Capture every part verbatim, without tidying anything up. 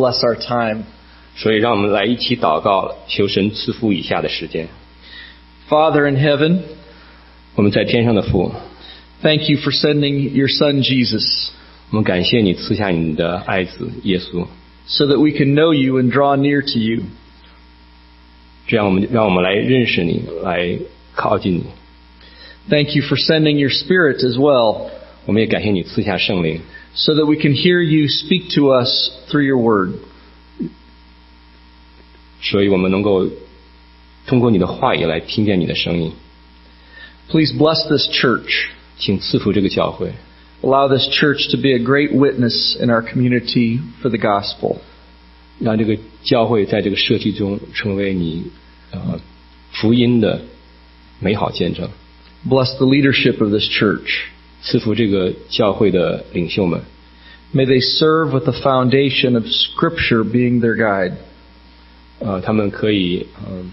bless our time. 所以让我们来一起祷告，求神赐福以下的时间。 Father in heaven, 我们在天上的父， thank you for sending your Son Jesus, 我们感谢你赐下你的爱子耶稣， so that we can know you and draw near to you. 这样我们让我们来认识你，来靠近你。 Thank you for sending your Spirit as well, 我们也感谢你赐下圣灵， so that we can hear you speak to us through your word. 所以我们能够通过你的话语来听见你的声音。 Please bless this church. 请赐福这个教会， Allow this church to be a great witness in our community for the gospel. 让这个教会在这个社区中成为你呃福音的美好见证。 Bless the leadership of this church. 赐福这个教会的领袖们， May they serve with the foundation of Scripture being their guide. 呃，他们可以嗯、呃、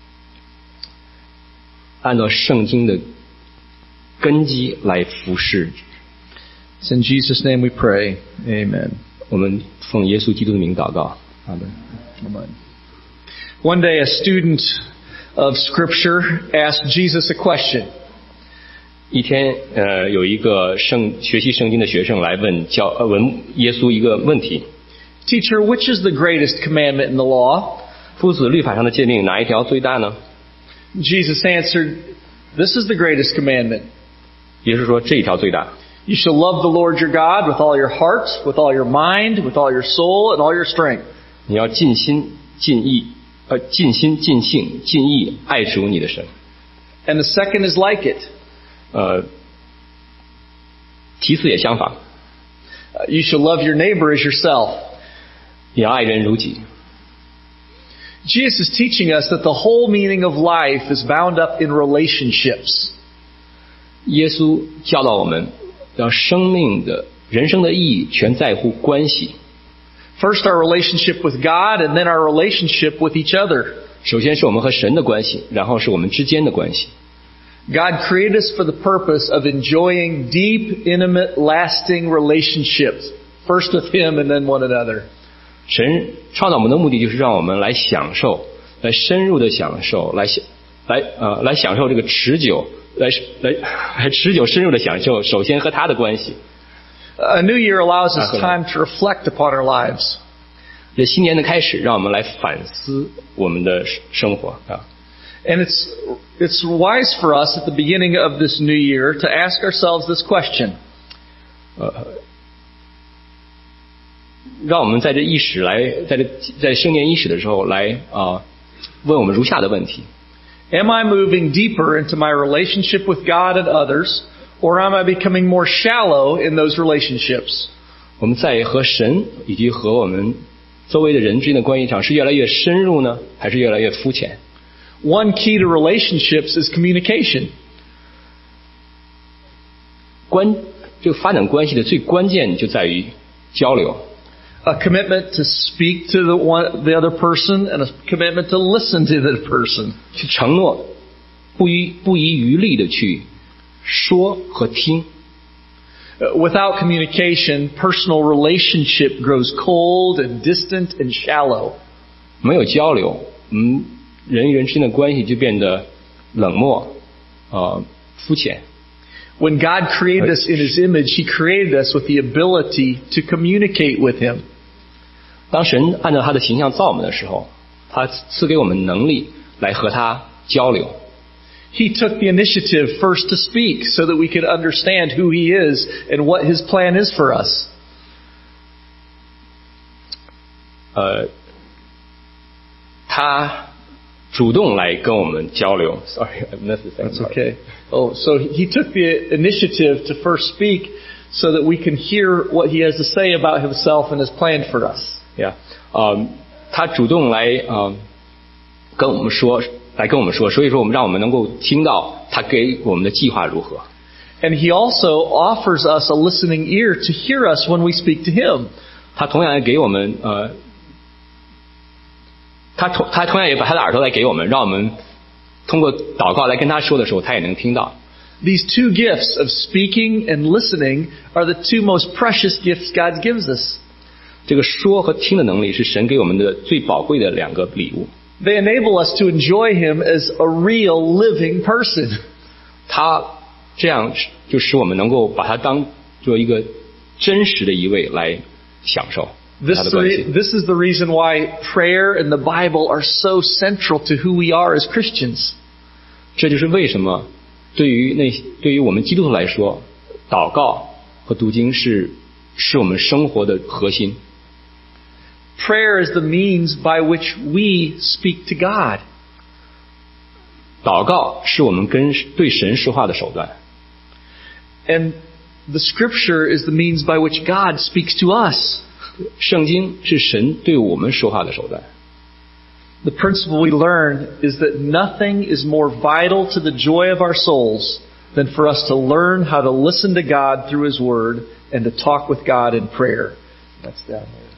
按照圣经的根基来服侍。 It's in Jesus' name we pray. Amen. 我们奉耶稣基督的名祷告，阿门。 Amen. One day a student of Scripture asked Jesus a question. 一天，呃，有一个圣学习圣经的学生来问教呃问耶稣一个问题： Teacher, which is the greatest commandment in the law? 夫子律法上的诫命哪一条最大呢？ Jesus answered, This is the greatest commandment. 耶稣说这一条最大。 You shall love the Lord your God with all your heart, with all your mind, with all your soul, and all your strength. 你要尽心尽意，呃，尽心尽性尽意爱主你的神。 And the second is like it. 呃，其次也相仿， Uh, You shall love your neighbor as yourself. 你要爱人如己。 Jesus is teaching us that the whole meaning of life is bound up in relationships. 耶稣教导我们，让生命的人生的意义全在乎关系。 First, our relationship with God, and then our relationship with each other. 首先是我们和神的关系，然后是我们之间的关系。 God created us for the purpose of enjoying deep, intimate, lasting relationships. First with Him and then one another. 神创造我们的目的就是让我们来享受，来深入的享受，来享，来呃，来享受这个持久，来来来持久深入的享受。首先和他的关系。 A new year allows us time to reflect upon our lives. 这新年的开始，让我们来反思我们的生活啊。 And it's, it's wise for us at the beginning of this new year to ask ourselves this question. 呃，让我们在这伊始来，在这在新年伊始的时候来啊、呃，问我们如下的问题 Am I moving deeper into my relationship with God and others, or am I becoming more shallow in those relationships? 我们在和神以及和我们周围的人之间的关系上是越来越深入呢，还是越来越肤浅？ One key to relationships is communication. 关这个发展关系的最关键就在于交流。 A commitment to speak to the one, the other person, and a commitment to listen to the person. 去承诺，不遗不遗余力的去说和听。 Without communication, personal relationship grows cold and distant and shallow. 没有交流，嗯，人与人之间的关系就变得冷漠，呃，肤浅。 When God created us in His image, He created us with the ability to communicate with Him. 当神按照他的形象造我们的时候，他赐给我们能力来和他交流。 He took the initiative first to speak so that we could understand who He is and what His plan is for us. 呃，他主动来跟我们交流。Sorry, I missed the second That's part. okay. Oh, so He took the initiative to first speak so that we can hear what He has to say about Himself and His plan for us. Yeah, 呃，他主动来呃跟我们说，来跟我们说，所以说我们让我们能够听到他给我们的计划如何。 And He also offers us a listening ear to hear us when we speak to Him. 他同样也给我们呃，他同他同样也把他的耳朵来给我们，让我们通过祷告来跟他说的时候，他也能听到。 These two gifts of speaking and listening are the two most precious gifts God gives us. 这个说和听的能力是神给我们的最宝贵的两个礼物。 They enable us to enjoy Him as a real living person. 他这样就使我们能够把他当做一个真实的一位来享受他的关系。 This, this is the reason why prayer and the Bible are so central to who we are as Christians. 这就是为什么对于那对于我们基督徒来说，祷告和读经是是我们生活的核心。 Prayer is the means by which we speak to God. 祷告是我们跟对神说话的手段。 And the Scripture is the means by which God speaks to us. 圣经是神对我们说话的手段。 The principle we learn is that nothing is more vital to the joy of our souls than for us to learn how to listen to God through His Word and to talk with God in prayer. That's down there.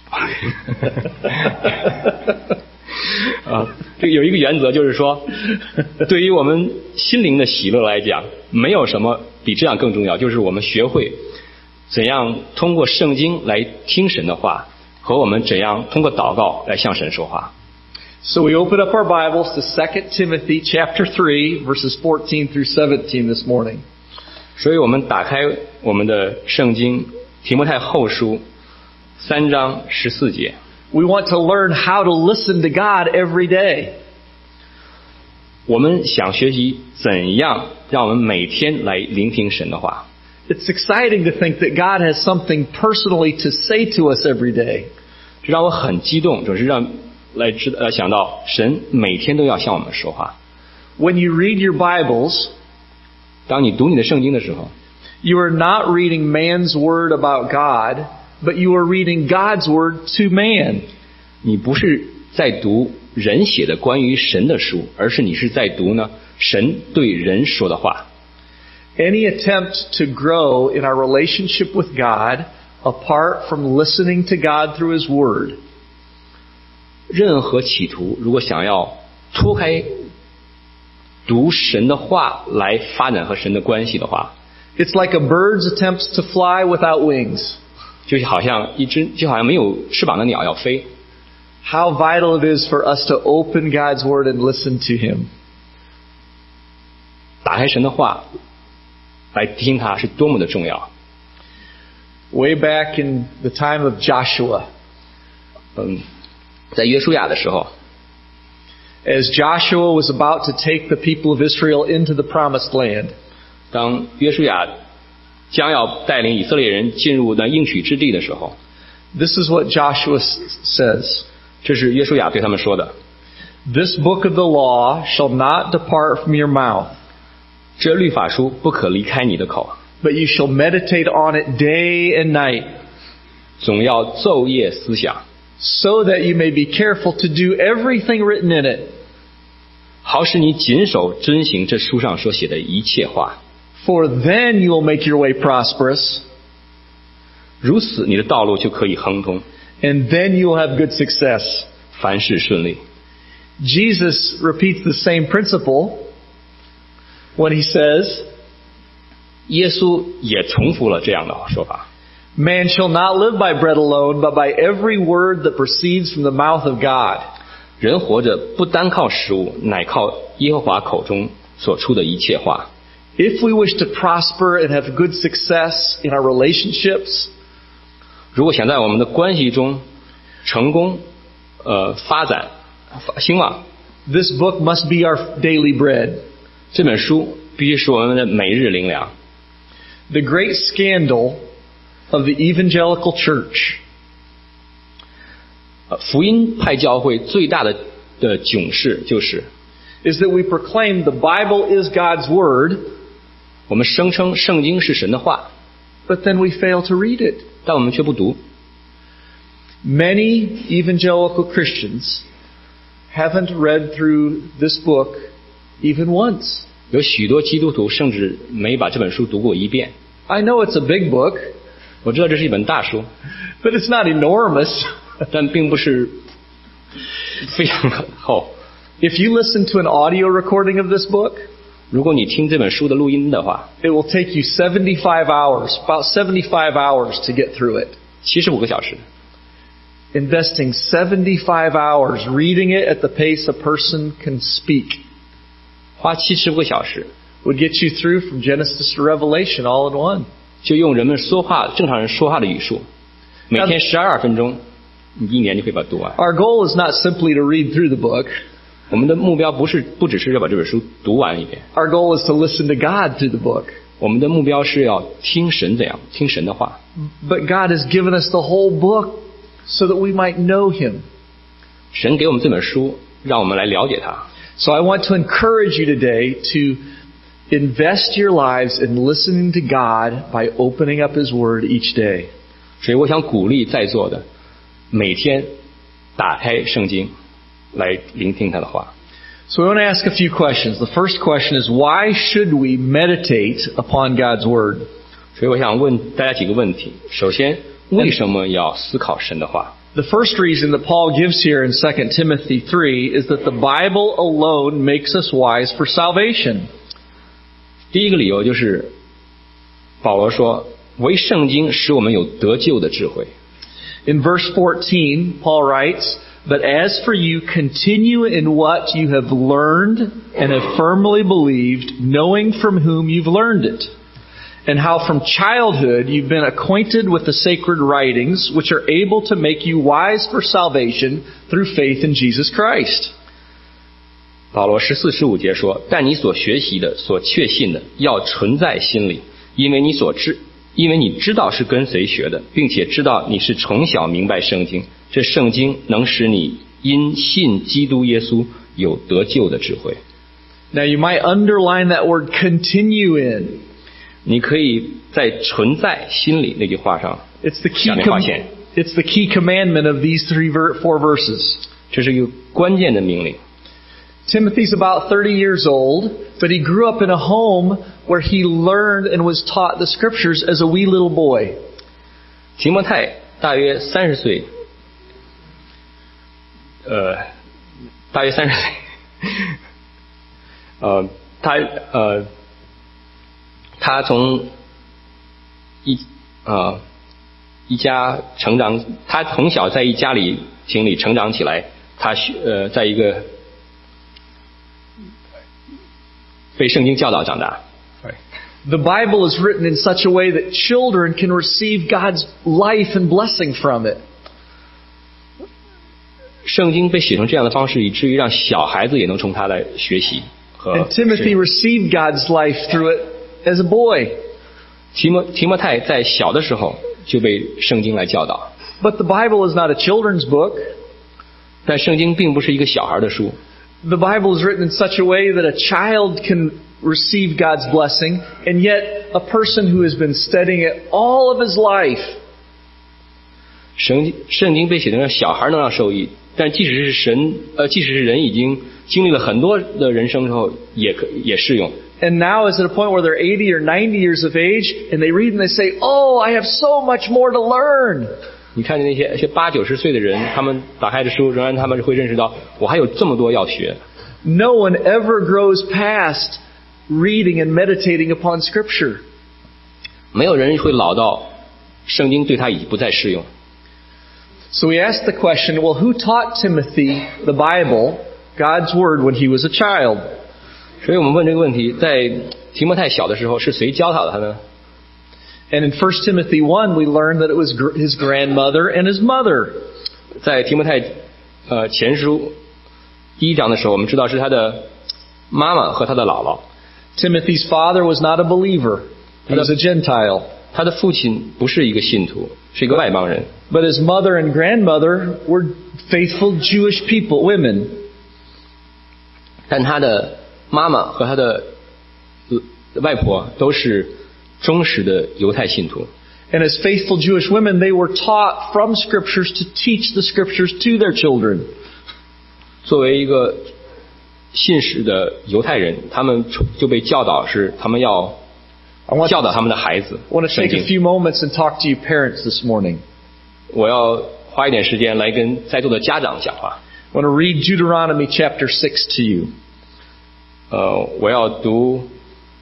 啊，这有一个原则，就是说，对于我们心灵的喜乐来讲，没有什么比这样更重要，就是我们学会怎样通过圣经来听神的话，和我们怎样通过祷告来向神说话。 So we open up our Bibles to Second Timothy chapter three, verses fourteen through seventeen this morning. 所以我们打开我们的圣经提摩太后书三章十四节。 We want to learn how to listen to God every day. 我们想学习怎样让我们每天来聆听神的话。 It's exciting to think that God has something personally to say to us every day. 这让我很激动，总是让来知呃想到神每天都要向我们说话。 When you read your Bibles, 当你读你的圣经的时候， you are not reading man's word about God, but you are reading God's word to man. 你不是在读人写的关于神的书，而是你是在读呢神对人说的话。 Any attempt to grow in our relationship with God apart from listening to God through His Word, 任何企图如果想要脱开读神的话来发展和神的关系的话， it's like a bird's attempts to fly without wings. 就好像一只就好像没有翅膀的鸟要飞。 How vital it is for us to open God's Word and listen to Him. 打开神的话来听它是多么的重要。 Way back in the time of Joshua, 嗯，在约书亚的时候， as Joshua was about to take the people of Israel into the promised land, 当约书亚将要带领以色列人进入那应许之地的时候， this is what Joshua says. 这是约书亚对他们说的。 This book of the law shall not depart from your mouth, 这律法书不可离开你的口， but you shall meditate on it day and night, 总要昼夜思想， so that you may be careful to do everything written in it. 好使你谨守遵行这书上所写的一切话。 For then you will make your way prosperous, 如此你的道路就可以亨通， and then you will have good success. 凡事顺利。 Jesus repeats the same principle when He says, 耶稣也重复了这样的说法。 Man shall not live by bread alone, but by every word that proceeds from the mouth of God. 人活着不单靠食物，乃靠耶和华口中所出的一切话。 If we wish to prosper and have good success in our relationships, 如果想在我们的关系中成功、呃发展、兴旺， this book must be our daily bread. 这本书必须是我们的每日灵粮。 The great scandal of the evangelical church 呃福音派教会最大的的囧事就是， is that we proclaim the Bible is God's Word, 我们声称圣经是神的话， but then we fail to read it. 但我们却不读。 Many evangelical Christians haven't read through this book even once. 有许多基督徒甚至没把这本书读过一遍。 I know it's a big book, 我知道这是一本大书， but it's not enormous. 但并不是非常厚。 If you listen to an audio recording of this book, 如果你听这本书的录音的话， it will take you seventy-five hours, about seventy-five hours to get through it. 七十五个小时。 investing seventy-five hours reading it at the pace a person can speak, 花七十个小时 would get you through from Genesis to Revelation all in one. 就用人们说话正常人说话的语速，每天十二分钟，你一年就可以把它读完。 Our goal is not simply to read through the book. 我们的目标不是不只是要把这本书读完一遍， Our goal is to listen to God through the book. 我们的目标是要听神怎样，听神的话。 But God has given us the whole book so that we might know Him. 神给我们这本书，让我们来了解他。 So I want to encourage you today to invest your lives in listening to God by opening up His Word each day. 所以我想鼓励在座的，每天打开圣经，来聆听他的话。 So we want to ask a few questions. The first question is, why should we meditate upon God's Word? 所以我想问大家几个问题。首先，为什么要思考神的话？ The first reason that Paul gives here in Second Timothy three is that the Bible alone makes us wise for salvation. 第一个理由就是保罗说，唯圣经使我们有得救的智慧。 In verse fourteen, Paul writes, "But as for you, continue in what you have learned and have firmly believed, knowing from whom you've learned it, and how from childhood you've been acquainted with the sacred writings, which are able to make you wise for salvation through faith in Jesus Christ." 保罗十四十五节说：“但你所学习的、所确信的，要存在心里，因为你所知，因为你知道是跟谁学的，并且知道你是从小明白圣经。这圣经能使你因信基督耶稣有得救的智慧。” Now you might underline that word "continue in." 你可以在存在心里那句话上 It's the key. 下面划线。 It's the key commandment of these three ver- four verses. 这是一个关键的命令。 Timothy's about thirty years old, but he grew up in a home where he learned and was taught the scriptures as a wee little boy. 提摩太大约三十岁，呃，大约三十岁，呃，他呃，他从一呃一家成长，他从小在一家里庭里成长起来，他学呃在一个被圣经教导长大。 The Bible is written in such a way that children can receive God's life and blessing from it. 圣经被写成这样的方式，以至于让小孩子也能从他来学习和 And Timothy received God's life through it as a boy. 提摩提摩太在小的时候就被圣经来教导， But the Bible is not a children's book. 但圣经并不是一个小孩的书。 The Bible is written in such a way that a child can receive God's blessing, and yet a person who has been studying it all of his life 圣圣经被写成让小孩能让受益，但即使是神呃，即使是人已经经历了很多的人生之后，也可也适用。 and now is at a point where they're eighty or ninety years of age, and they read and they say, "Oh, I have so much more to learn." 你看见那些那些八九十岁的人，他们打开的书，仍然他们会认识到，我还有这么多要学。 No one ever grows past reading and meditating upon Scripture. 没有人会老到圣经对他已经不再适用。 So we ask the question, well, who taught Timothy the Bible, God's Word, when he was a child? 所以我们问这个问题，在提摩太小的时候，是谁教导他呢？ And in First Timothy one, we learn that it was gr- his grandmother and his mother. 在提摩太呃前书第一章的时候，我们知道是他的妈妈和他的姥姥。 Timothy's father was not a believer. He was a Gentile. 他的父亲不是一个信徒，是一个外邦人。 But his mother and grandmother were faithful Jewish people, women. 但他的妈妈和他的呃外婆都是忠实的犹太信徒。 And as faithful Jewish women, they were taught from Scriptures to teach the Scriptures to their children. 作为一个信实的犹太人，他们就被教导是他们要 I want 教导他们的孩子 I want to 圣 take a 经。 few moments and talk to you parents this morning. 我要花一点时间来跟在座的家长讲话。 I want to read Deuteronomy chapter six to you. 呃，我要读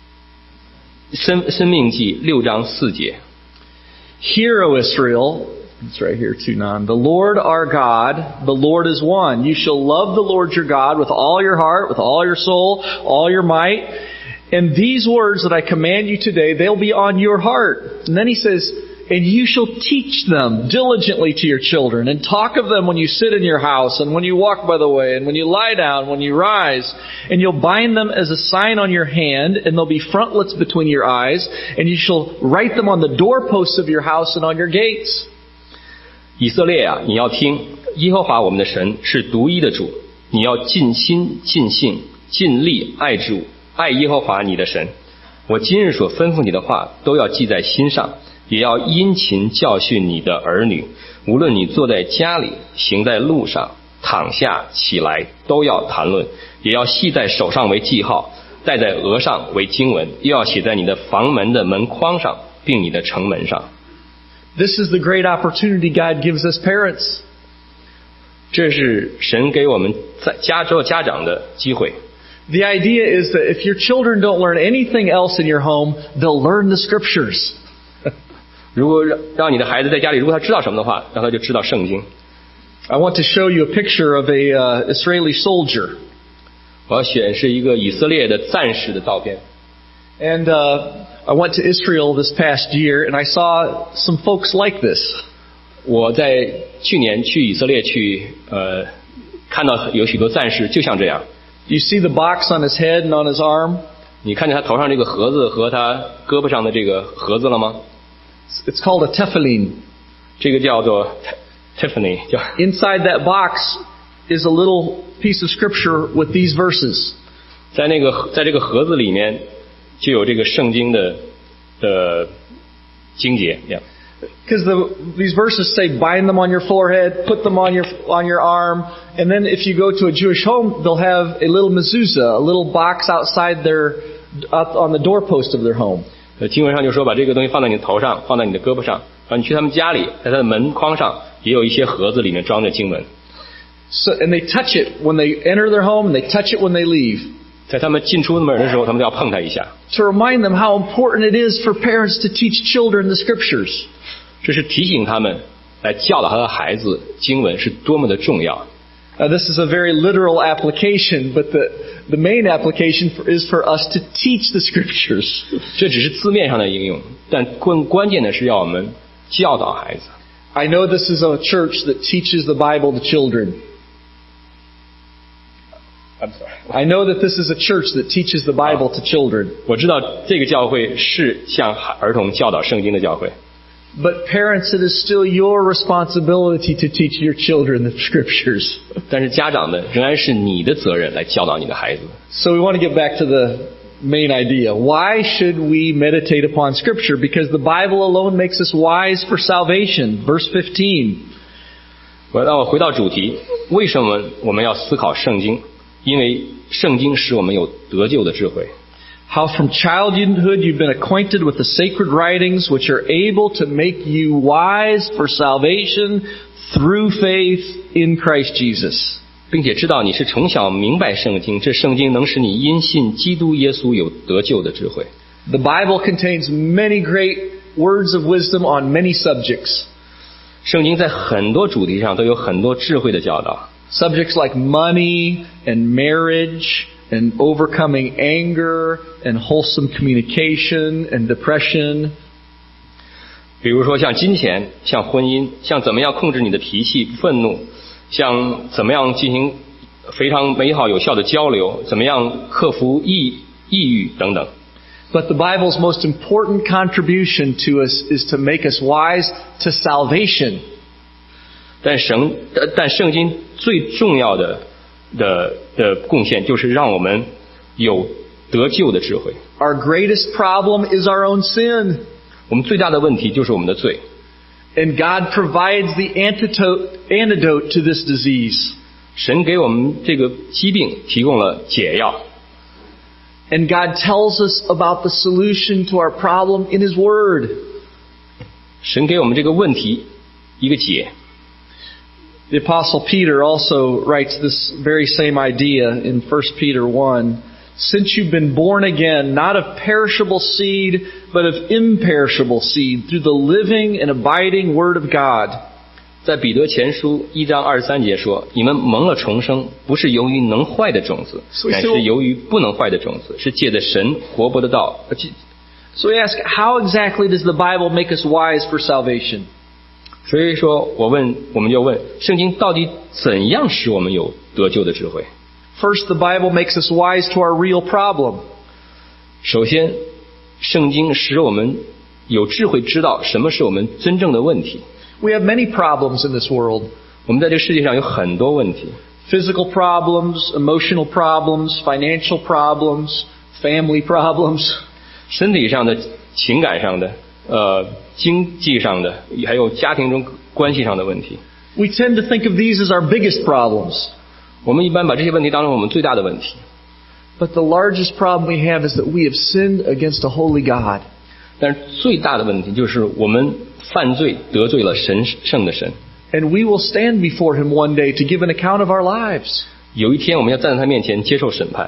生生命记六章四节。 Hear, O Israel, It's right here, two nine. The Lord our God, the Lord is one. You shall love the Lord your God with all your heart, with all your soul, all your might. And these words that I command you today, they'll be on your heart. And then he says, and you shall teach them diligently to your children, and talk of them when you sit in your house, and when you walk by the way, and when you lie down, when you rise. And you'll bind them as a sign on your hand, and they'll be frontlets between your eyes, and you shall write them on the doorposts of your house and on your gates. 以色列啊，你要听，耶和华我们的神是独一的主，你要尽心、尽性、尽力爱主，爱耶和华你的神。我今日所吩咐你的话，都要记在心上。也要殷勤教训你的儿女，无论你坐在家里，行在路上，躺下起来，都要谈论，也要系在手上为记号，戴在额上为经文，又要写在你的房门的门框上，并你的城门上。 This is the great opportunity God gives us parents. 这是神给我们在家做家长的机会。 The idea is that if your children don't learn anything else in your home, they'll learn the scriptures. 如果让你的孩子在家里，如果他知道什么的话，让他就知道圣经。 I want to show you a picture of a uh, Israeli soldier. 我要显示一个以色列的战士的照片。 And uh, I went to Israel this past year, and I saw some folks like this. 我在去年去以色列去，呃，看到有许多战士就像这样。 You see the box on his head and on his arm? 你看见他头上这个盒子和他胳膊上的这个盒子了吗？ It's called a tefillin. 这个叫做 Tiffany. Inside that box is a little piece of scripture with these verses. 在那个在这个盒子里面就有这个圣经的的经节。Yeah. Because the, these verses say, bind them on your forehead, put them on your on your arm, and then if you go to a Jewish home, they'll have a little mezuzah, a little box outside their out on the doorpost of their home. 经文上就说把这个东西放在你的头上，放在你的胳膊上，然后你去他们家里，在他的门框上也有一些盒子，里面装着经文。 So and they touch it when they enter their home, and they touch it when they leave. 在他们进出门的时候，他们都要碰它一下。 To remind them how important it is for parents to teach children the scriptures. 这是提醒他们来教导他的孩子经文是多么的重要。 Uh, this is a very literal application, but the the main application for, is for us to teach the scriptures. 这只是字面上的应用，但更关键的是要我们教导孩子。 I know this is a church that teaches the Bible to children. I'm sorry. I know that this is a church that teaches the Bible to children. 我知道这个教会是向儿童教导圣经的教会。 But parents, it is still your responsibility to teach your children the scriptures. 但是家长呢，仍然是你的责任来教导你的孩子。 So we want to get back to the main idea. Why should we meditate upon scripture? Because the Bible alone makes us wise for salvation. Verse fifteen. 我让我回到主题，为什么我们要思考圣经？因为圣经使我们有得救的智慧。 How from childhood you've been acquainted with the sacred writings which are able to make you wise for salvation through faith in Christ Jesus. 并且知道你是从小明白圣经，这圣经能使你因信基督耶稣有得救的智慧。 The Bible contains many great words of wisdom on many subjects. 圣经在很多主题上都有很多智慧的教导。 Subjects like money and marriage and overcoming anger and wholesome communication and depression. 比如说像金钱，像婚姻，像怎么样控制你的脾气、愤怒，像怎么样进行非常美好有效的交流，怎么样克服抑抑郁等等。 But the Bible's most important contribution to us is to make us wise to salvation. 但神但圣经最重要的的的贡献就是让我们有得救的智慧。 Our greatest problem is our own sin. 我们最大的问题就是我们的罪。 And God provides the antidote antidote to this disease. 神给我们这个疾病提供了解药。 And God tells us about the solution to our problem in His Word. 神给我们这个问题一个解。 The Apostle Peter also writes this very same idea in First Peter one. Since you've been born again, not of perishable seed, but of imperishable seed, through the living and abiding Word of God. 在彼得前书一章二十三节说：“你们蒙了重生，不是由于能坏的种子，乃是由于不能坏的种子，是借着神活泼的道。” So we ask, how exactly does the Bible make us wise for salvation? 所以说，我问，我们就问，圣经到底怎样使我们有得救的智慧？ First, the Bible makes us wise to our real problem. 首先，圣经使我们有智慧知道什么是我们真正的问题。 We have many problems in this world. 我们在这个世界上有很多问题。 Physical problems, emotional problems, financial problems, family problems. 身体上的、情感上的、呃，经济上的，还有家庭中关系上的问题。 We tend to think of these as our biggest problems. 我们一般把这些问题当成我们最大的问题。 But the largest problem we have is that we have sinned against a holy God. 但是最大的问题就是我们犯罪得罪了神圣的神。 And we will stand before Him one day to give an account of our lives. 有一天我们要站在他面前接受审判。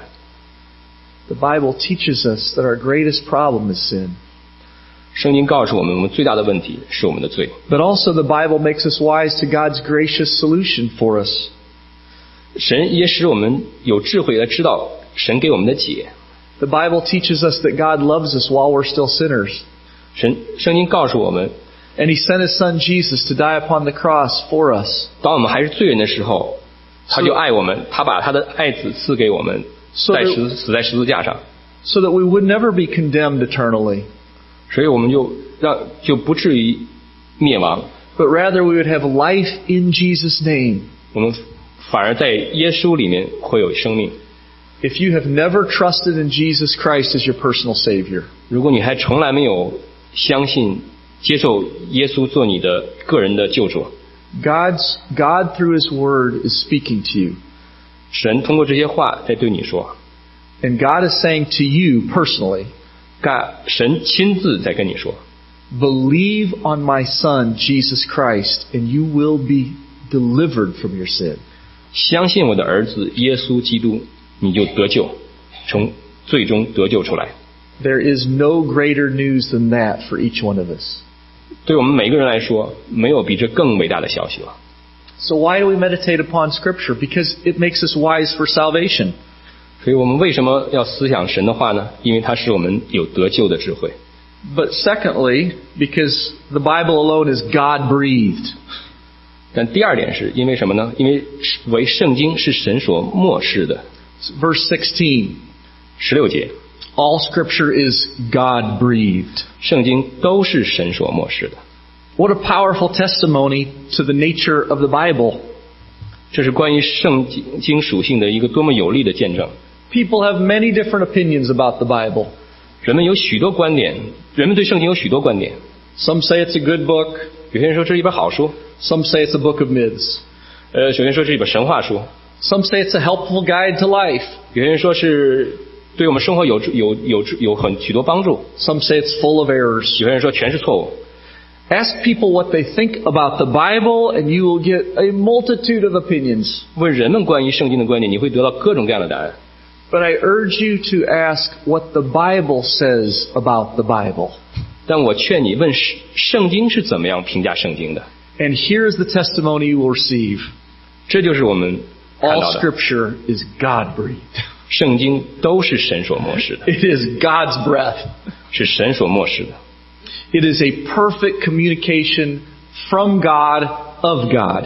The Bible teaches us that our greatest problem is sin. 圣经告诉我们，我们最大的问题是我们的罪。 But also the Bible makes us wise to God's gracious solution for us. 神也使我们有智慧来知道神给我们的解。 The Bible teaches us that God loves us while we're still sinners. 神圣经告诉我们， And He sent His Son Jesus to die upon the cross for us. 当我们还是罪人的时候，他就爱我们，他把他的爱子赐给我们，在十死在十字架上。 So that we would never be condemned eternally. 所以我们就让就不至于灭亡。 But rather we would have life in Jesus' name. 我们反而在耶稣里面会有生命。 If you have never trusted in Jesus Christ as your personal Savior, 如果你还从来没有相信接受耶稣做你的个人的救主， God's God through His Word is speaking to you. 神通过这些话在对你说， And God is saying to you personally, 神亲自在跟你说， Believe on my Son Jesus Christ, and you will be delivered from your sin. 相信我的儿子耶稣基督，你就得救，从最终得救出来。 There is no greater news than that for each one of us. 对我们每个人来说，没有比这更伟大的消息了。 So why do we meditate upon Scripture? Because it makes us wise for salvation. 所以我们为什么要思想神的话呢？因为它使我们有得救的智慧。 But secondly, because the Bible alone is God-breathed. 但第二点是因为什么呢？因为为圣经是神所默示的。 Verse sixteen. 十六节。 All Scripture is God-breathed. 圣经都是神所默示的。 What a powerful testimony to the nature of the Bible. 这是关于圣经属性的一个多么有力的见证。 People have many different opinions about the Bible. 人们有许多观点，人们对圣经有许多观点。 Some say it's a good book. 有些人说这是一本好书。 Some say it's a book of myths. 呃，有些人说这是一本神话书。 Some say it's a helpful guide to life. 有些人说是对我们生活有有有有很许多帮助。 Some say it's full of errors. 有些人说全是错误。 Ask people what they think about the Bible, and you will get a multitude of opinions. 问人们关于圣经的观点，你会得到各种各样的答案。 But I urge you to ask what the Bible says about the Bible. 但我劝你问圣经是怎么样评价圣经的。 And here's the testimony you will receive. 这就是我们看到 All 的。 Scripture is God-breathed. 圣经都是神所默示的， It is God's breath. 是神所默示的。 It is a perfect communication from God of God.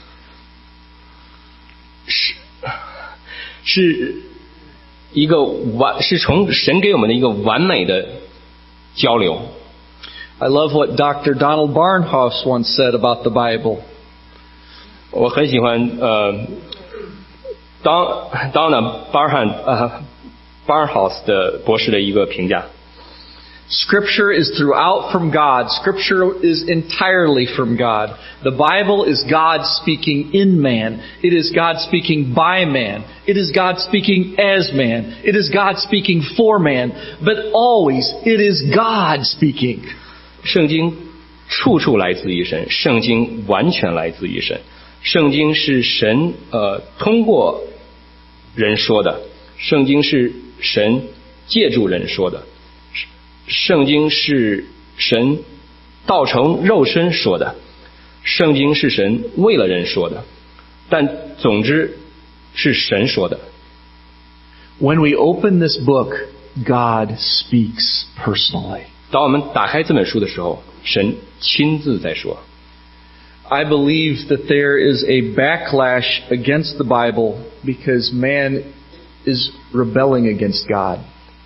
是是一个完，是从神给我们的一个完美的交流。 I love what Doctor Donald Barnhouse once said about the Bible. 我很喜欢呃当当呢巴汉呃 Barnhouse 的博士的一个评价。 Scripture is throughout from God. Scripture is entirely from God. The Bible is God speaking in man. It is God speaking by man. It is God speaking as man. It is God speaking for man. But always, it is God speaking. 圣经处处来自于神，圣经完全来自于神。圣经是神呃通过人说的，圣经是神借助人说的，圣经是神道成肉身说的，圣经是神为了人说的，但总之是神说的。 When we open this book, God speaks personally. 当我们打开这本书的时候，神亲自在说。 I believe that there is a backlash against the Bible because man is rebelling against God.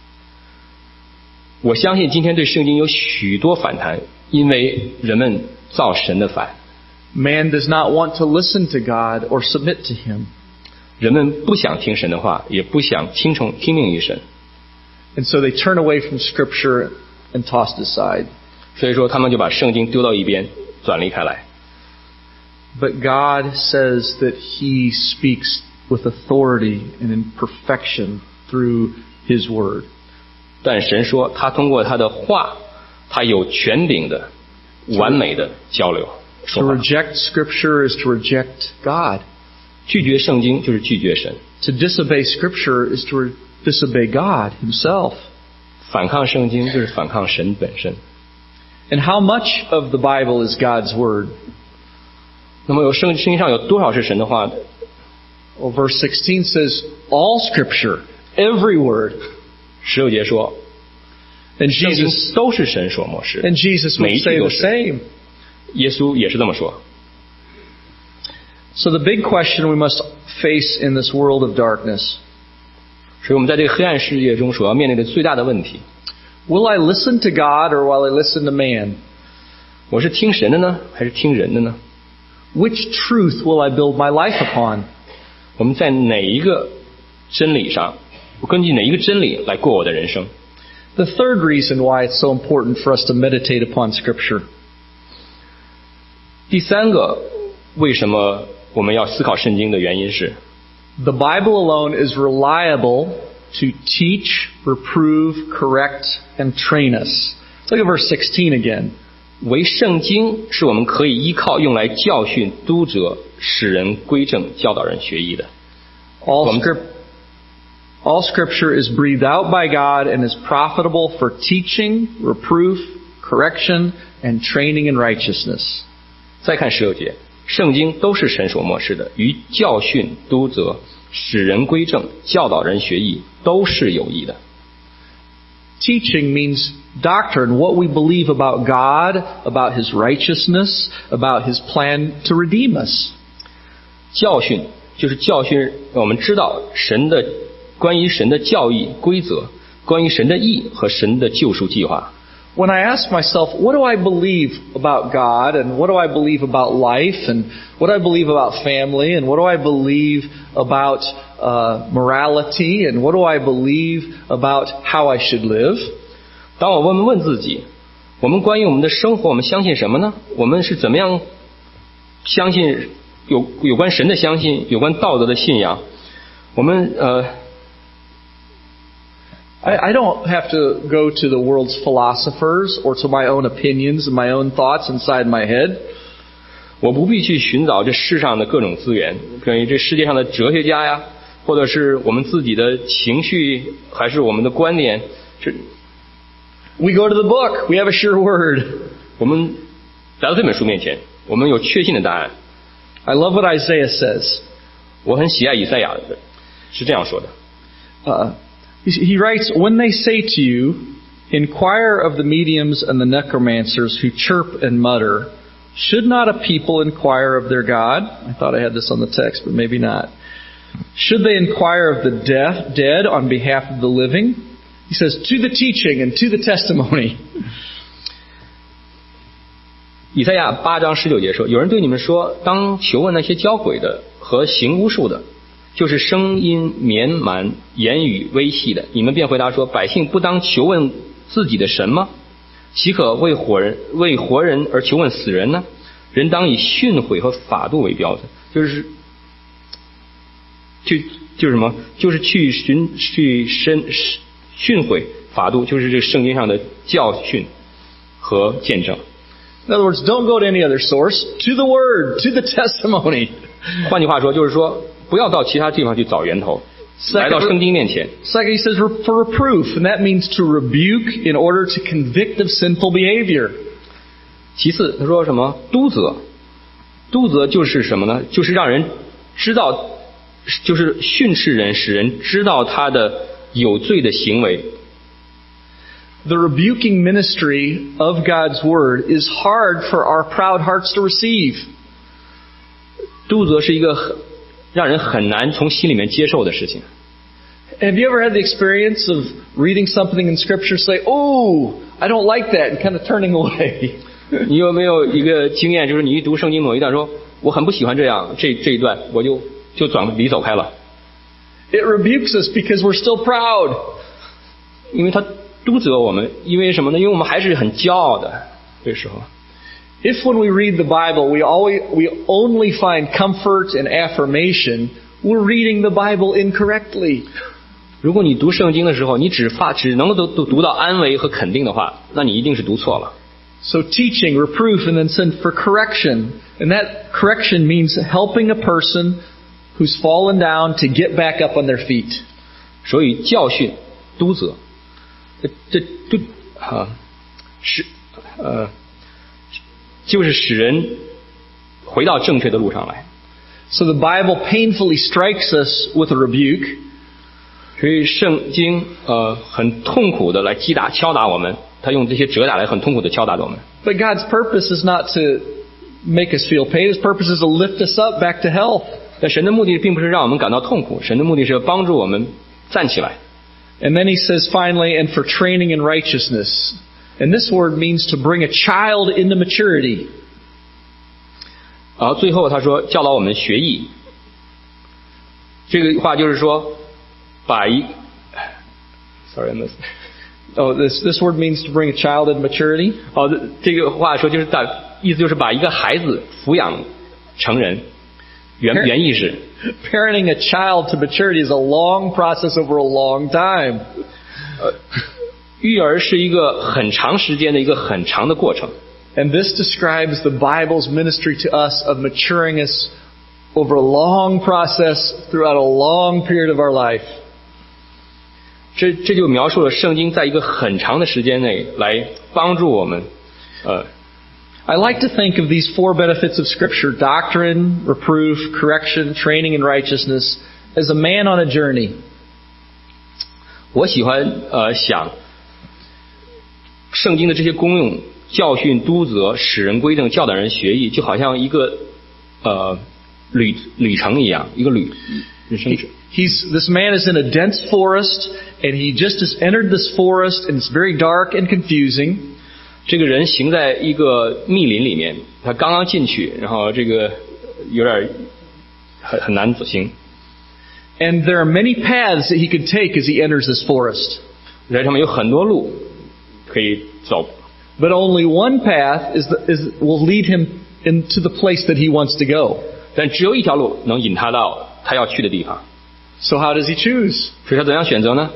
我相信今天对圣经有许多反弹，因为人们造神的反。 Man does not want to listen to God or submit to Him. 人们不想听神的话，也不想听从听命于神。 And so they turn away from Scripture and toss it aside. 所以说他们就把圣经丢到一边，转离开来。 But God says that He speaks with authority and in perfection through His Word. 但神说，他通过他的话，他有权柄的、完美的交流。 To reject Scripture is to reject God. 拒绝圣经就是拒绝神。 To disobey Scripture is to disobey God Himself. 反抗圣经就是反抗神本身。 And how much of the Bible is God's Word? 那么有圣经上有多少是神的话呢？ Well, verse sixteen says, all Scripture, every word. 十六节说， And 圣经 Jesus, 都是神所默示。 and Jesus would 每一 say 句都 the 是。 same. 耶稣也是这么说。 So the big question we must face in this world of darkness, 所以我们在这个黑暗世界中所要面对的最大的问题， will I listen to God or will I listen to man? 我是听神的呢，还是听人的呢？ Which truth will I build my life upon? 我们在哪一个真理上，我根据哪一个真理来过我的人生？ The third reason why it's so important for us to meditate upon Scripture. 第三个，为什么我们要思考圣经的原因是， The Bible alone is reliable to teach, reprove, correct, and train us. Look at verse sixteen again. 唯圣经是我们可以依靠用来教训、督责、使人归正、教导人学艺的。 All, script, all Scripture is breathed out by God and is profitable for teaching, reproof, correction, and training in righteousness. 再看十六节，圣经都是神所默示的，于教训、督责、使人归正、教导人学艺，都是有益的。 Teaching means doctrine, what we believe about God, about His righteousness, about His plan to redeem us. 教训就是教训，我们知道神的关于神的教义规则，关于神的义和神的救赎计划。 When I ask myself, what do I believe about God, and what do I believe about life, and what do I believe about family, and what do I believe about uh, morality, and what do I believe about how I should live? 当我问问自己，我们关于我们的生活，我们相信什么呢？我们是怎么样相信有有关神的相信，有关道德的信仰？我们呃。 I, I don't have to go to the world's philosophers or to my own opinions and my own thoughts inside my head. 我不必去寻找这世上的各种资源，关于这世界上的哲学家呀，或者是我们自己的情绪，还是我们的观点。是 We go to the book. We have a sure word. 我们来到这本书面前，我们有确信的答案。 I love what Isaiah says. 我很喜爱以赛亚的，是这样说的。 Uh, He writes, when they say to you, inquire of the mediums and the necromancers who chirp and mutter, should not a people inquire of their God? I thought I had this on the text, but maybe not. Should they inquire of the deaf, dead on behalf of the living? He says, to the teaching and to the testimony. 以赛亚八章十九节说，有人对你们说，当求问那些交鬼的和行巫术的，就是声音绵蛮、言语微细的，你们便回答说：百姓不当求问自己的神吗？岂可为活人为活人而求问死人呢？人当以训诲和法度为标准，就是去就是什么？就是去寻去申训诲法度，就是这个圣经上的教训和见证。 In other words, don't go to any other source. To the Word, to the testimony. 换句话说，就是说。不要到其他地方去找源头， 来到圣经面前。 Second, he says for reproof, and that means to rebuke in order to convict of sinful behavior. 其次，他说什么？督责，督责就是什么呢？就是让人知道，就是训斥人，使人知道他的有罪的行为。 The rebuking ministry of God's Word is hard for our proud hearts to receive. 督责是一个很让人很难从心里面接受的事情。 Have you ever had the experience of reading something in Scripture, say, "Oh, I don't like that," and kind of turning away? 你有没有一个经验，就是你一读圣经某一段说，我很不喜欢这样这这一段，我就就转离走开了。 It rebukes us because we're still proud. 因为他督责我们，因为什么呢？因为我们还是很骄傲的。这时候 If when we read the Bible we always we only find comfort and affirmation, we're reading the Bible incorrectly. 如果你读圣经的时候，你只发只能够读读到安慰和肯定的话，那你一定是读错了。 So teaching, reproof, and then send for correction. And that correction means helping a person who's fallen down to get back up on their feet. 所以教训、督责，这这督啊，使呃，就是使人回到正确的路上来。 So the Bible painfully strikes us with a rebuke. 所以圣经呃很痛苦的来击打敲打我们，他用这些责打来很痛苦的敲打我们。 But God's purpose is not to make us feel pain. His purpose is to lift us up back to health. 但神的目的并不是让我们感到痛苦，神的目的是要帮助我们站起来。 And then he says finally, and for training in righteousness. And this word means to bring a child into maturity. 然后最后他说教导我们学艺。这个话就是说把一 sorry I missed Oh, this this word means to bring a child into maturity. 哦，这个话说就是大意思就是把一个孩子抚养成人。原原意是 Parenting a child to maturity is a long process over a long time. 呃，育儿是一个很长时间的一个很长的过程。 And this describes the Bible's ministry to us of maturing us over a long process throughout a long period of our life. 这这就描述了圣经在一个很长的时间内来帮助我们。呃 I like to think of these four benefits of Scripture, doctrine, reproof, correction, training in righteousness, as a man on a journey. 我喜欢呃想圣经的这些功用，教训、督责、使人归正、教导人学艺，就好像一个呃旅旅程一样，一个旅人生者。 He's this man is in a dense forest, and he just has entered this forest, and it's very dark and confusing. 这个人行在一个密林里面，他刚刚进去，然后这个有点很很难走行。 And there are many paths that he could take as he enters this forest. 在上面有很多路可以走。 But only one path is, the, is will lead him into the place that he wants to go. 但只有一条路能引他到他要去的地方。 So how does he choose? 所以他怎样选择呢？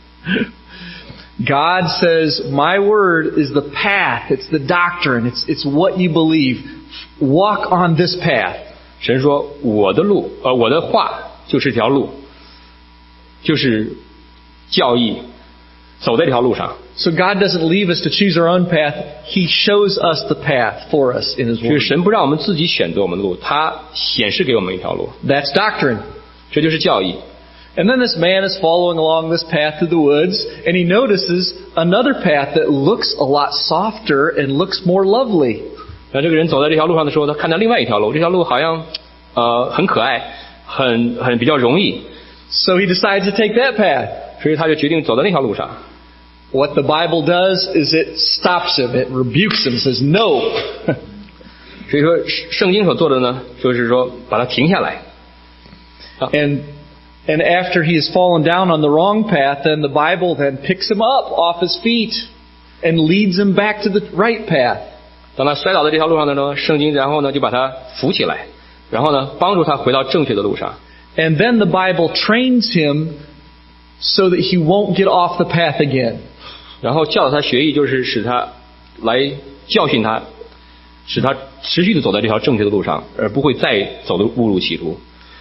God says, "My word is the path. It's the doctrine. It's it's what you believe. Walk on this path." 神说：“我的路，呃，我的话就是条路，就是教义，走在这条路上。” So God doesn't leave us to choose our own path. He shows us the path for us in His 就是 Word. 神不让我们自己选择我们的路，他显示给我们一条路， That's doctrine. 这就是教义。 And then this man is following along this path through the woods, and he notices another path that looks a lot softer and looks more lovely. 那这个人走在这条路上的时候，他看到另外一条路，这条路好像呃很可爱，很很比较容易， So he decides to take that path. 所以他就决定走在那条路上。 What the Bible does is it stops him, it rebukes him, says no. 所以说圣经所做的呢，就是说把它停下来。 And and after he has fallen down on the wrong path, then the Bible then picks him up off his feet and leads him back to the right path. 当他摔倒在这条路上的时候，圣经然后呢就把他扶起来，然后呢帮助他回到正确的路上。 And then the Bible trains him so that he won't get off the path again. 然后教导他学艺，就是使他来教训他，使他持续的走在这条正确的路上，而不会再走的误入歧途。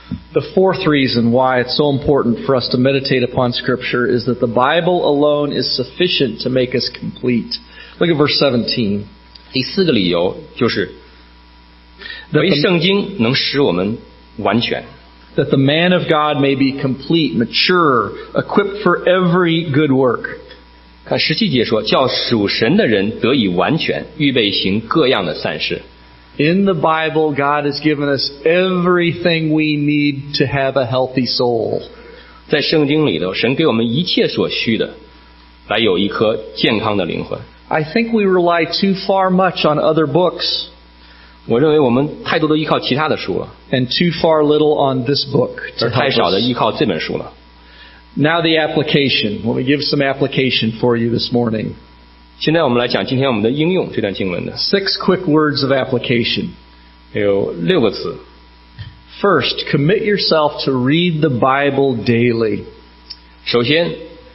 The fourth reason why it's so important for us to meditate upon Scripture is that the Bible alone is sufficient to make us complete. Look at verse seventeen. 第四个理由就是唯圣经能使我们完全。 That the man of God may be complete, mature, equipped for every good work. 看十七节说，叫属神的人得以完全，预备行各样的善事。 In the Bible, God has given us everything we need to have a healthy soul. 在圣经里头，神给我们一切所需的，来有一颗健康的灵魂。 I think we rely too far much on other books. 我认为我们太多的依靠其他的书了， and too far little on this book to 而太 help 少的 us. 依靠这本书了。 Now the application. Let me give some application for you this morning. 现在我们来讲今天我们的应用这段经文的 Six quick words of application. 有六个词。 First, commit yourself to read the Bible daily. 首先，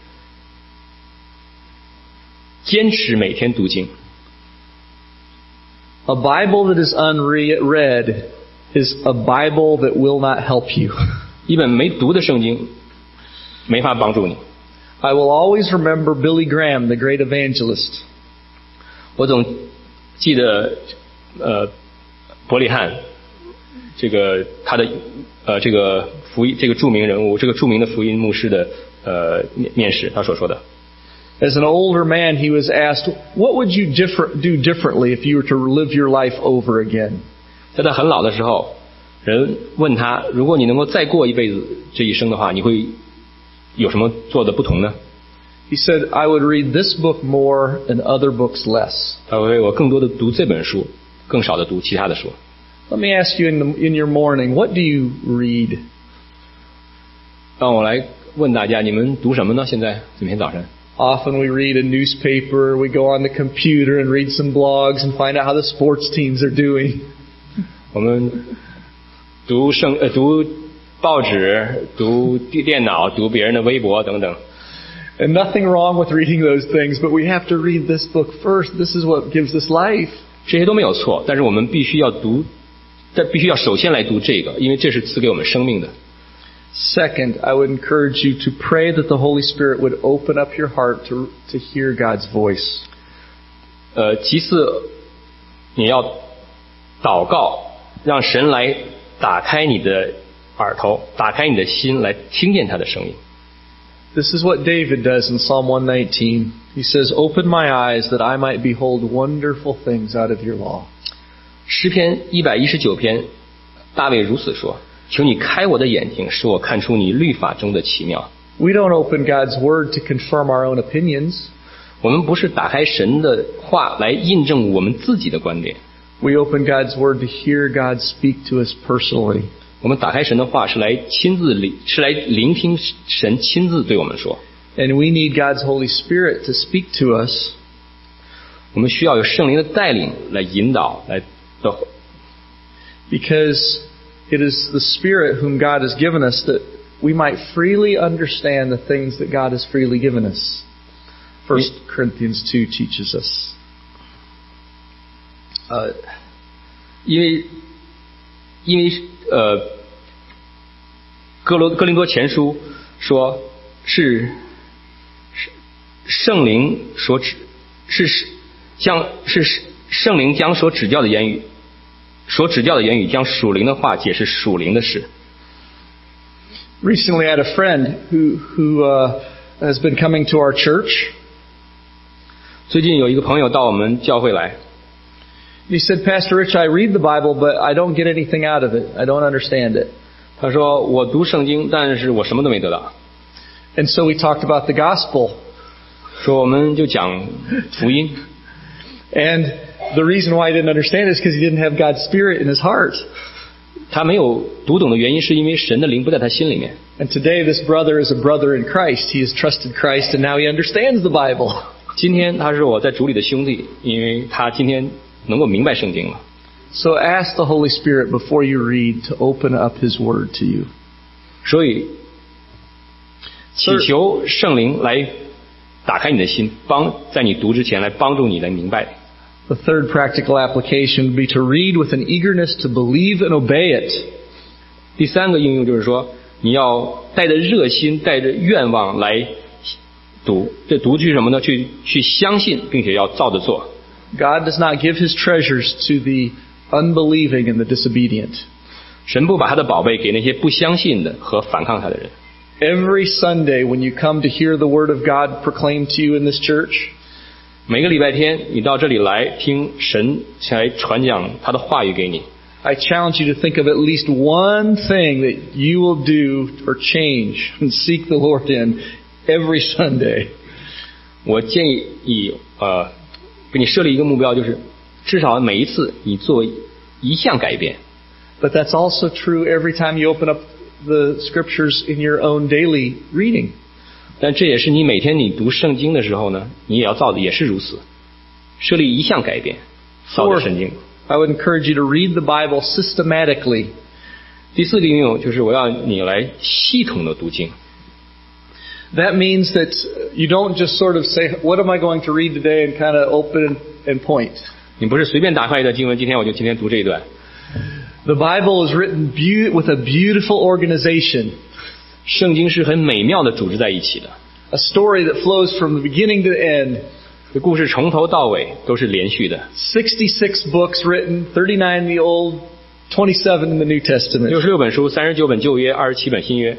坚持每天读经。 A Bible that is unread is a Bible that will not help you. 一本没读的圣经没法帮助你。 I will always remember Billy Graham, the great evangelist. 我总记得呃伯利汉这个他的呃这个福音这个著名人物这个著名的福音牧师的呃面面试他所说的。 As an older man, he was asked, what would you differ- do differently if you were to live your life over again? 在他很老的时候，人问他，如果你能够再过一辈子这一生的话，你会有什么做的不同呢？ He said, I would read this book more and other books less. 他会我更多的读这本书，更少的读其他的书。 Let me ask you in, the, in your morning, what do you read? 让我来问大家，你们读什么呢？现在每天早晨？ Often we read a newspaper, we go on the computer and read some blogs and find out how the sports teams are doing. 我们读圣呃读报纸，读电脑，读别人的微博等等。 And nothing wrong with reading those things, but we have to read this book first. This is what gives us life. 这些都没有错，但是我们必须要读，但必须要首先来读这个，因为这是赐给我们生命的。 Second, I would encourage you to pray that the Holy Spirit would open up your heart to, to hear God's voice. 呃，其次，你要祷告，让神来打开你的耳朵，打开你的心，来听见他的声音。 This is what David does in Psalm one nineteen. He says, Open my eyes that I might behold wonderful things out of your law. 诗篇一百一十九篇，大卫如此说：“求你开我的眼睛，使我看出你律法中的奇妙。” We don't open God's Word to confirm our own opinions. 我们不是打开神的话来印证我们自己的观点， We open God's Word to hear God speak to us personally. 我们打开神的话是来亲自聆是来聆听神亲自对我们说。 And we need God's Holy Spirit to speak to us. 我们需要有圣灵的带领来引导，来的。 Because it is the Spirit whom God has given us that we might freely understand the things that God has freely given us. First Corinthians two teaches us. 呃，因为因为呃，哥罗哥林多前书说是是圣灵所指是是将是圣灵将所指教的言语所指教的言语将属灵的话解释属灵的事。 Recently I had a friend who, who uh, has been coming to our church. 最近有一个朋友到我们教会来。 He said, Pastor Rich, I read the Bible, but I don't get anything out of it. I don't understand it. 他说我读圣经，但是我什么都没得到。 And so we talked about the gospel. 说我们就讲福音。 And the reason why I didn't understand it is because he didn't have God's Spirit in his heart. 他没有读懂的原因是因为神的灵不在他心里面。 And today this brother is a brother in Christ. He has trusted Christ and now he understands the Bible. 今天他是我在主里的兄弟，因为他今天能够明白圣经了。 So ask the Holy Spirit before you read to open up His Word to you. 所以祈求圣灵来打开你的心，帮在你读之前来帮助你来明白。 The third practical application would be to read with an eagerness to believe and obey it. 第三个应用就是说，你要带着热心，带着愿望来读。这读去什么呢？去去相信，并且要照着做。 God does not give his treasures to the unbelieving and the disobedient. 神不把他的宝贝给那些不相信的和反抗他的人。 Every Sunday when you come to hear the word of God proclaimed to you in this church, 每个礼拜天你到这里来听神来传讲他的话语给你。 I challenge you to think of at least one thing that you will do or change and seek the Lord in every Sunday. 我建议以呃给你设立一个目标，就是至少每一次你做一项改变。 But that's also true every time you open up the scriptures in your own daily reading. 但这也是你每天你读圣经的时候呢，你也要照的也是如此，设立一项改变，照着圣经。 I would encourage you to read the Bible systematically. 第四个应用就是我要你来系统的读经。 That means that you don't just sort of say, what am I going to read today, and kind of open and point. 你不是随便打开一段经文，今天我就今天读这一段。 The Bible is written be- with a beautiful organization. 圣经是很美妙的组织在一起的。 A story that flows from the beginning to the end. 这故事从头到尾都是连续的。 sixty-six books written, thirty-nine in the Old, twenty-seven in the New Testament. 六十六本书，三十九本旧约，二十七本新约。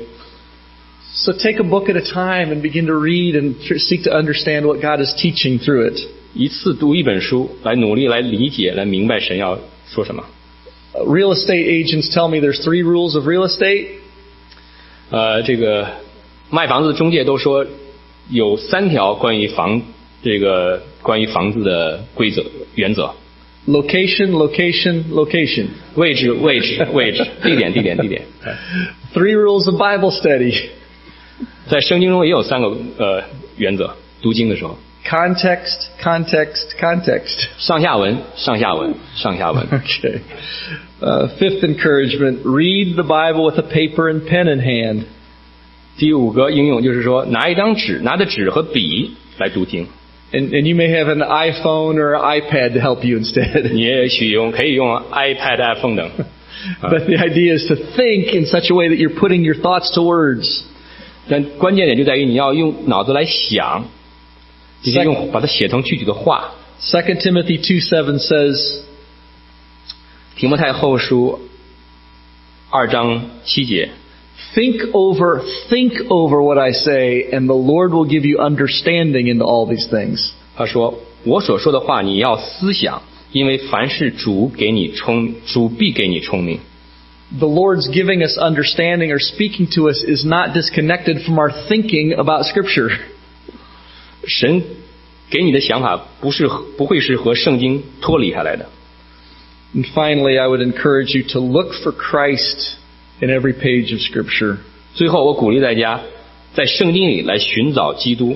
So take a book at a time and begin to read and seek to understand what God is teaching through it. 一次读一本书，来努力来理解，来明白神要说什么。 Uh, real estate agents tell me there's three rules of real estate. 呃，这个卖房子的中介都说有三条关于房这个关于房子的规则原则。 Location, location, location. 位置，位置，位置，地点，地点，地点。 Three rules of Bible study. 在圣经中也有三个呃原则，读经的时候。 Context, context, context. 上下文，上下文，上下文。 Okay. Uh, fifth encouragement, read the Bible with a paper and pen in hand. 第五个应用就是说，拿一张纸，拿着纸和笔来读经。 And, and you may have an iPhone or an iPad to help you instead. 你也许用可以用 iPad、iPhone 等。 But the idea is to think in such a way that you're putting your thoughts to words. 但关键点就在于你要用脑子来想，直接用把它写成具体的话。 Second Timothy two seven says, 提摩太后书二章七节。 Think over, think over what I say, and the Lord will give you understanding into all these things. 他说：“我所说的话你要思想，因为凡是主给你聪，主必给你聪明。” The Lord's giving us understanding or speaking to us is not disconnected from our thinking about Scripture. 神给你的想法不是不会是和圣经脱离开来的。 And finally, I would encourage you to look for Christ in every page of Scripture. 最后，我鼓励大家在圣经里来寻找基督。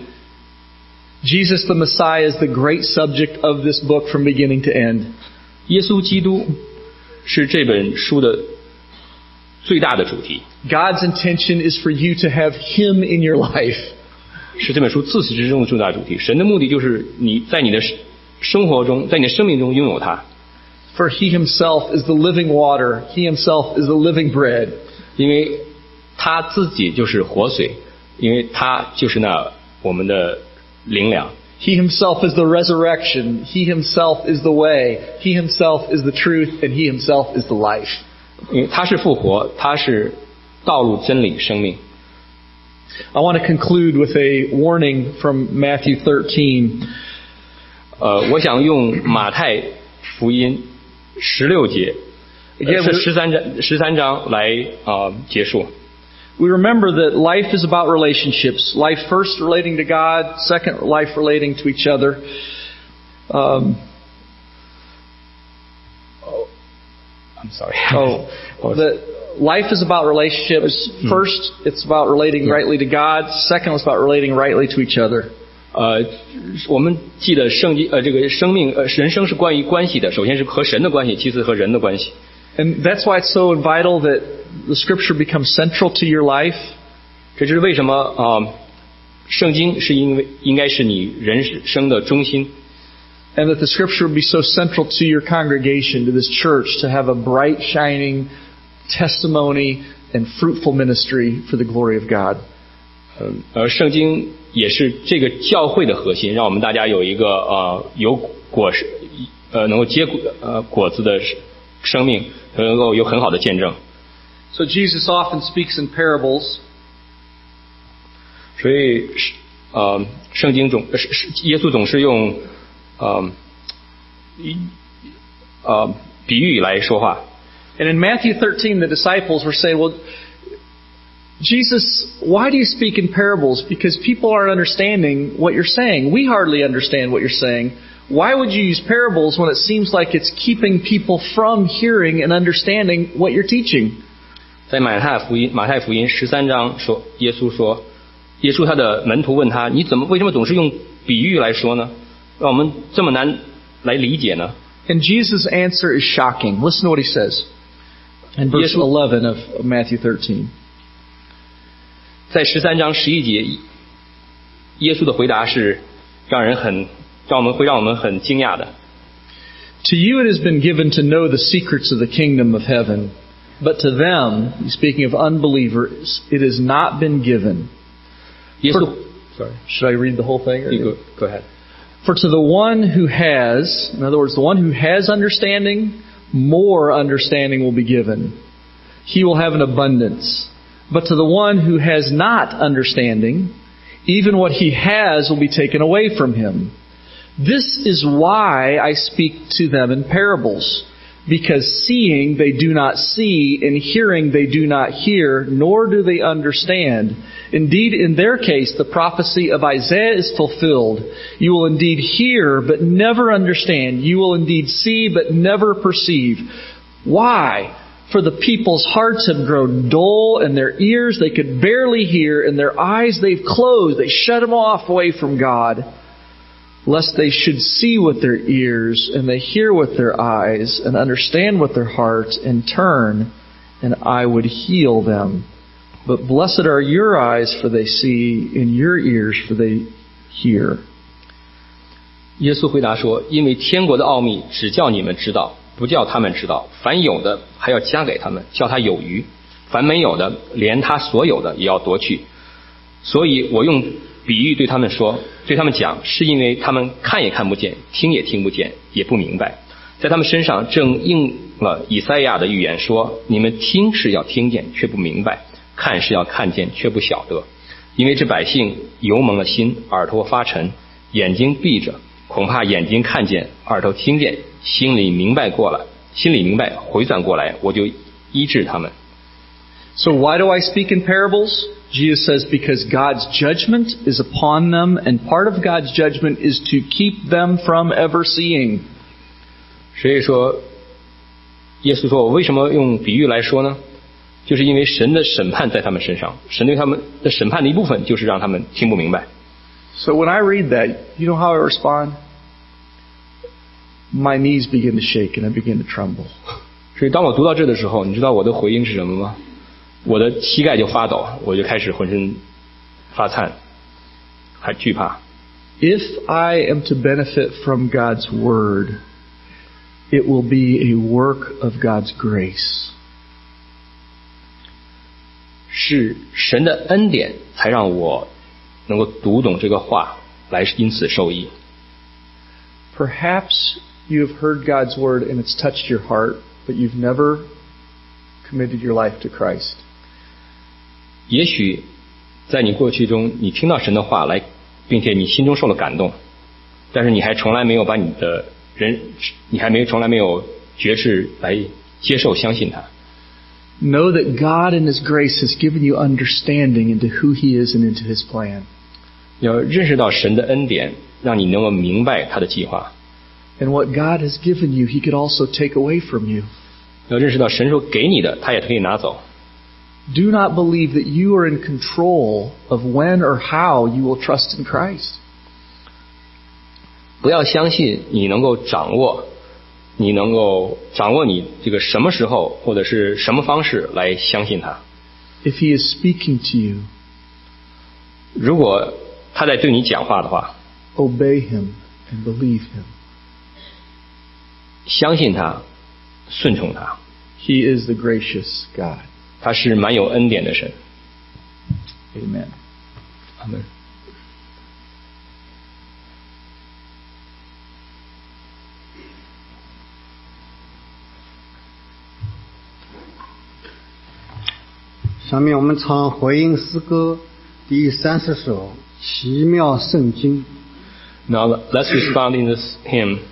Jesus the Messiah is the great subject of this book from beginning to end. 耶稣基督是这本书的最大的主题。 God's intention is for you to have Him in your life. 是这本书自始至终的最大主题。神的目的就是你在你的生活中，在你的生命中拥有它。 For He Himself is the living water. He Himself is the living bread. 因为他自己就是活水，因为他就是那我们的灵粮。 He Himself is the resurrection. He Himself is the way. He Himself is the truth. And He Himself is the life. 因为他是复活，他是道路、真理、生命。 I want to conclude with a warning from Matthew thirteen. 呃，我想用马太福音十六节，是十三章十三章来啊、呃、结束。 We remember that life is about relationships. Life first relating to God, second life relating to each other. Um, oh, I'm sorry. Oh, the life is about relationships. First, it's about relating rightly to God. Second, it's about relating rightly to each other. 呃，我们记得圣经呃，这个生命呃，人生是关于关系的。首先是和神的关系，其次和人的关系。 And that's why it's so vital that the Scripture becomes central to your life. 这就是为什么啊、呃，圣经是因为应该是你人生的中心。 And that the Scripture would be so central to your congregation, to this church, to have a bright, shining testimony and fruitful ministry for the glory of God. 嗯，而圣经也是这个教会的核心，让我们大家有一个呃有果实呃能够结果呃果子的生命，能够有很好的见证。 So Jesus often speaks in parables. 所以呃圣经总是是耶稣总是用呃呃比喻来说话。 And in Matthew thirteen, the disciples were saying, well, Jesus, why do you speak in parables? Because people aren't understanding what you're saying. We hardly understand what you're saying. Why would you use parables when it seems like it's keeping people from hearing and understanding what you're teaching? 在马太福音马太福音十三章说，耶稣说，耶稣他的门徒问他，你怎么为什么总是用比喻来说呢？让我们这么难来理解呢？ And Jesus' answer is shocking. Listen to what he says in verse eleven of Matthew thirteen. 在十三章十一节，耶稣的回答是让人很让我们会让我们很惊讶的。 To you it has been given to know the secrets of the kingdom of heaven, but to them, speaking of unbelievers, it has not been given. 耶稣 Sorry, should I read the whole thing? Or go, go ahead. For to the one who has, in other words, the one who has understanding, more understanding will be given. He will have an abundance. But to the one who has not understanding, even what he has will be taken away from him. This is why I speak to them in parables. Because seeing they do not see, and hearing they do not hear, nor do they understand. Indeed, in their case, the prophecy of Isaiah is fulfilled. You will indeed hear, but never understand. You will indeed see, but never perceive. Why? For the people's hearts have grown dull, and their ears they could barely hear, and their eyes they've closed. They shut them off away from God, lest they should see with their ears, and they hear with their eyes, and understand with their hearts, and turn, and I would heal them. But blessed are your eyes, for they see, and your ears, for they hear. 耶稣回答说：“因为天国的奥秘只叫你们知道，不叫他们知道。凡有的还要加给他们，叫他有余；凡没有的，连他所有的也要夺去。所以我用比喻对他们说，对他们讲，是因为他们看也看不见，听也听不见，也不明白。在他们身上正应了以赛亚的预言说：你们听是要听见，却不明白；看是要看见，却不晓得。因为这百姓油蒙了心，耳朵发沉，眼睛闭着，恐怕眼睛看见，耳朵听见，心里明白过来，心里明白回转过来，我就医治他们。” So why do I speak in parables? Jesus says, because God's judgment is upon them, and part of God's judgment is to keep them from ever seeing. 所以说，耶稣说：“我为什么用比喻来说呢？就是因为神的审判在他们身上，神对他们的审判的一部分就是让他们听不明白。” So when I read that, you know how I respond? My knees begin to shake and I begin to tremble. 所以当我读到这的时候，你知道我的回应是什么吗？我的膝盖就发抖，我就开始浑身发颤，还惧怕。 If I am to benefit from God's word, it will be a work of God's grace. 是神的恩典才让我能够读懂这个话，来因此受益。 Perhaps you have heard God's word and it's touched your heart, but you've never committed your life to Christ. 也许在你过去中，你听到神的话来，并且你心中受了感动，但是你还从来没有把你的人，你还没从来没有决志来接受相信他。 Know that God in His grace has given you understanding into who He is and into His plan. 要认识到神的恩典，让你能够明白他的计划。 And what God has given you, He could also take away from you. 要认识到神所给你的，他也可以拿走。 Do not believe that you are in control of when or how you will trust in Christ. 不要相信你能够掌握，你能够掌握你这个什么时候或者是什么方式来相信他。 If He is speaking to you, 如果他在对你讲话的话， obey Him and believe Him. 相信他，顺从他。 He is the gracious God. 他是蛮有恩典的神。 Amen. 阿们。 下面我们唱回应诗歌第三十首《奇妙圣经》。 Now let's respond in this hymn.